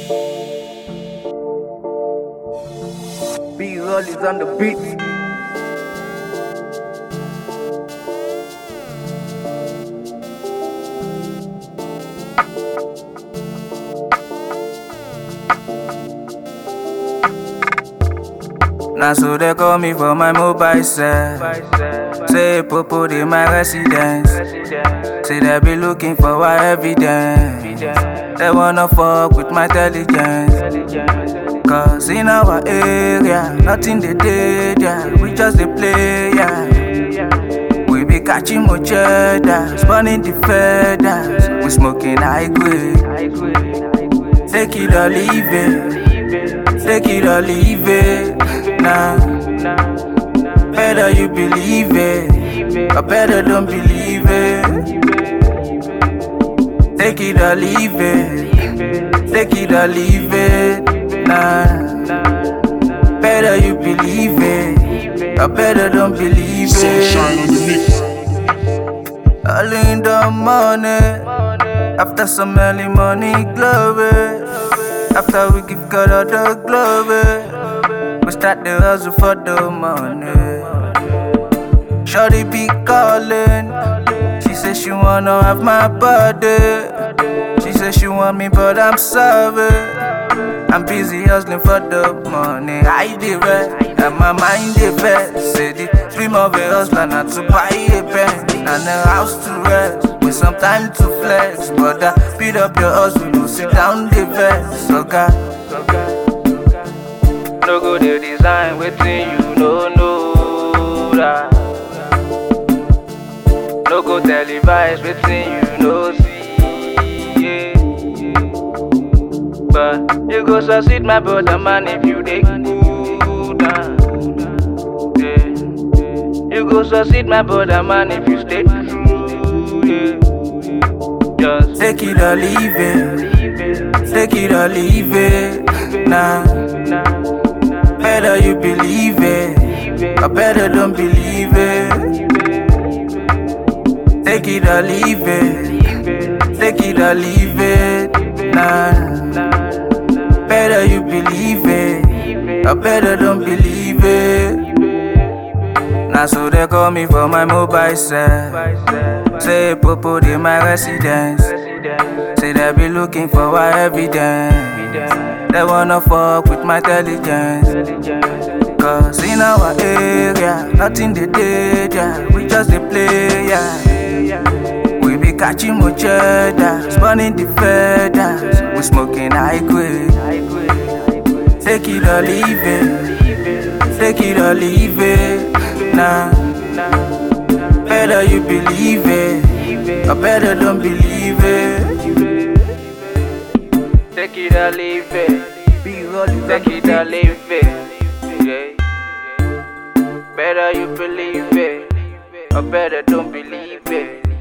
B-Roll is on the beat. Now so they call me for my mobile cell. Say Popo they my residence. Say they be looking for our evidence. They wanna fuck with my intelligence. Cause in our area, nothing they did, yeah. We just they play, yeah. We be catching more cheddar, spawning the feathers. We smoking high grade. Take it or leave it. Take it or leave it. Nah, better you believe it, or better don't believe it. Take it or leave it. Take it or leave it. Nah, better you believe it, or better don't believe Sunshine on the mix. it. Early in the morning, after some early morning glory. After we give God all the glory, we start the hustle for the money. Shorty be calling, she says she wanna have my body. She says she want me but I'm sorry. I'm busy hustling for the money. I did rest, and my mind did best. Say the dream of a hustler not to buy a pen and a house to rest, with some time to flex. But speed up your hustle, you sit down the vest. So God, no go the design waiting you no know that. No go televise waiting you no see, yeah. But you go succeed my brother man if you take good, yeah. You go succeed my brother man if you stay true, yeah. Just take it or leave it. Take it or leave it. Nah, better you believe it, or better don't believe it. Take it or leave it. Take it or leave it. Nah, better you believe it, or better don't believe it. Now so they call me for my mobile cell. Say Popo they my residence. Say they be looking for our evidence. They wanna fuck with my intelligence. Cause in our area, nothing they did, yeah. We just they play, yeah. We be catching more cheddar, spawning the feathers. We smoking high grade. Take it or leave it. Take it or leave it. Nah, better you believe it, or better don't believe it. Take it or leave it. Take it or leave it, yeah. Better you believe it, or better don't believe it.